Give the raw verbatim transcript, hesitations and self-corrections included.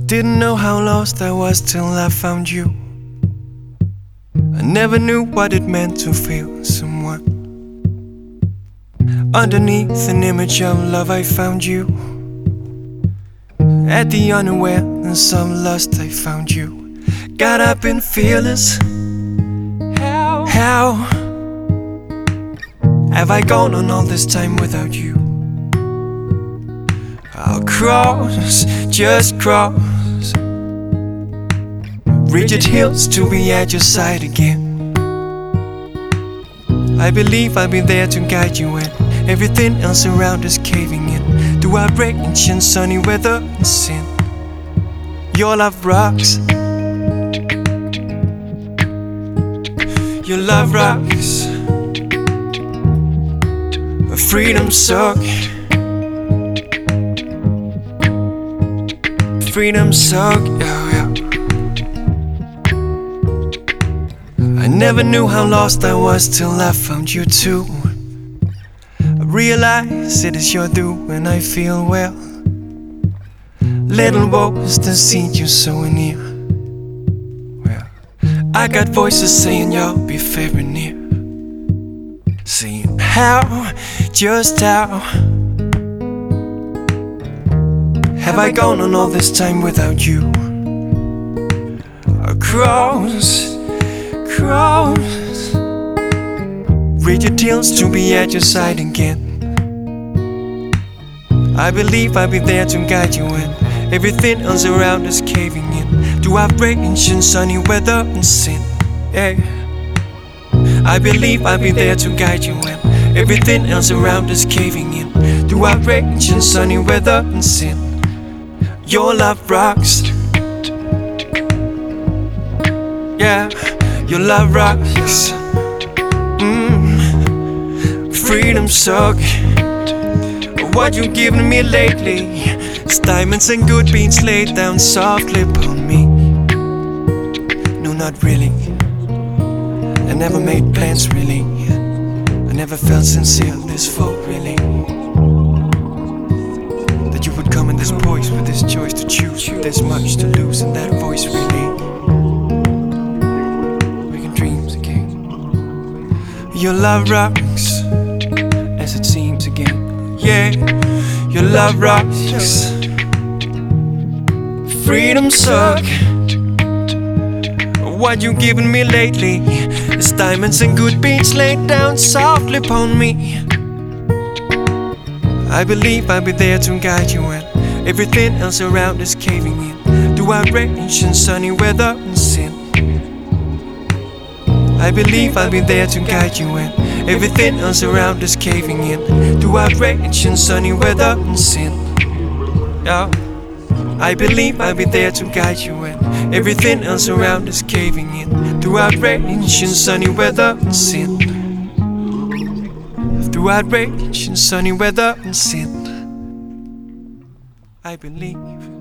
Didn't know how lost I was till I found you. I never knew what it meant to feel someone. Underneath an image of love I found you. At the unawareness of lust I found you. Got up and fearless. How, how have I gone on all this time without you? I'll cross, just cross rigid hills to be at your side again. I believe I'll be there to guide you when everything else around is caving in. Through outrage and sunny weather and sin, your love rocks. Your love rocks. A freedom suck. Freedom suck, yeah, yeah. I never knew how lost I was till I found you too. I realize it is your doing I feel well. Little woes to see you so near. Well, I got voices saying you'll be very near. Saying how, just how have I gone on all this time without you? Across, cross rigid hills to be at your side again. I believe I'll be there to guide you when everything else around is caving in. Through outrage and sunny weather and sin, yeah. I believe I'll be there to guide you when everything else around is caving in. Through outrage and sunny weather and sin, your love rocks. Yeah, your love rocks. mm. Freedom suck. What you giving me lately is diamonds and good beans laid down softly upon me. No, not really. I never made plans really. I never felt sincere this full really. That you would come in this voice with this choice to choose, with this much to lose in that voice really. Making dreams again. Your love rocks as it seems again. Yeah, your love rocks. Freedom suck. What you giving me lately is diamonds and good beans laid down softly upon me. I believe I'll be there to guide you when everything else around is caving in. Through outrage and sunny weather and sin, I believe I'll be there to guide you when everything else around is caving in. Through outrage and sunny weather and sin, yeah. I believe I'll be there to guide you when everything else around is caving in. Through outrage and sunny weather and sin. Through outrage and sunny weather and sin, I believe.